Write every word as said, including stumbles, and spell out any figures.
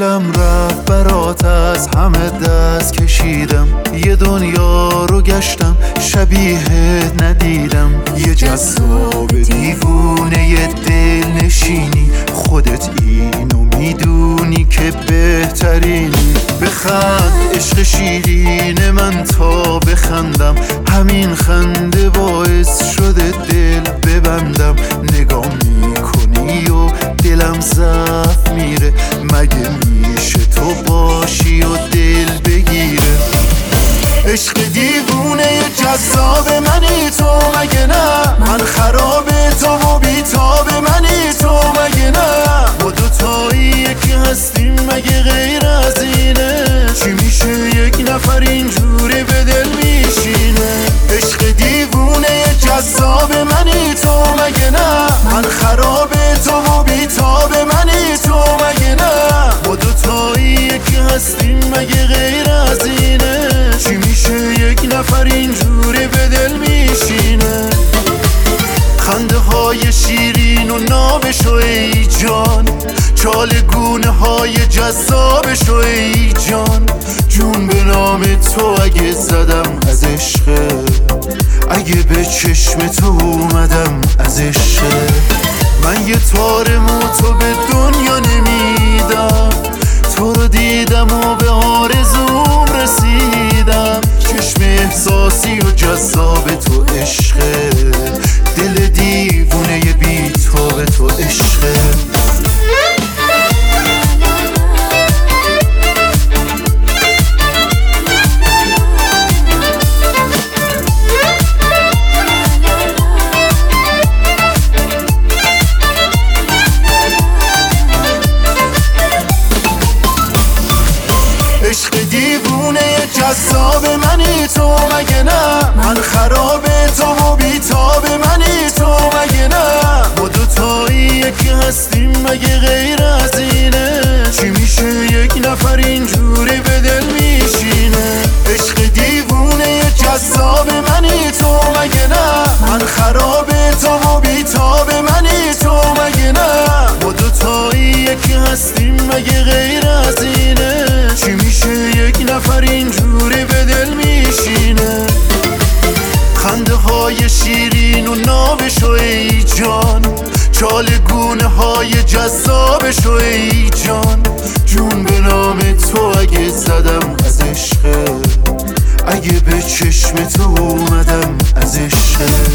دلم رفت برات، از همه دست کشیدم، یه دنیا رو گشتم شبیهت ندیدم. یه جذاب دیوونه یه دل نشینی، خودت اینو میدونی که بهترینی. بخند عشق شیرین من تا بخندم، همین خنده باعث شده دل ببندم. نگاه میکنی و دلم ضعف میره، مگه میشه تو باشی و دل بگیره؟ عشق دیوونه جذاب منی تو مگه نه؟ من خراب تو و بیتاب منی تو مگه نه؟ ما دوتایی یکی هستیم مگه غیر از اینه؟ چی میشه یک نفر اینجوری به دل میشینه؟ عشق دیوونه جذاب منی تو مگه نه؟ من خراب تو و بیتاب منی تو مگه نه؟ ما دوتایی یکی هستیم مگه غیر از اینه؟ چی میشه یک نفر اینجوری به دل میشینه؟ خنده های شیرین و نابشو ای جان، چالگونه های جذابشو ای جان. جون به نام تو اگه زدم از عشق، اگه به چشم تو اومدم از عشق. من یه تار موتو به دنیا نمیدم، تو رو دیدم و به آرزوم رسیدم. چشم احساسی و جذاب تو عشقه، دل دیوونه بی تو به تو عشقه. عشق دیوونه جذاب منی تو مگه نه؟ من خراب تو و بیتاب منی تو مگه نه؟ ما دوتایی یکی هستیم مگه غیر از اینه؟ چی میشه یک نفر اینجوری به دل میشینه؟ عشق دیوونه جذاب منی تو مگه نه؟ من خراب تو و بیتاب منی تو مگه نه؟ ما دوتایی یکی هستیم مگه غیر از اینه؟ چی میشه یک نفر اینجوری به دل میشینه؟ خنده های شیرین و نابشو ای جان، چالگونه های جذابشو ای جان. جون به نام تو اگه زدم از عشق، اگه به چشم تو اومدم از عشق.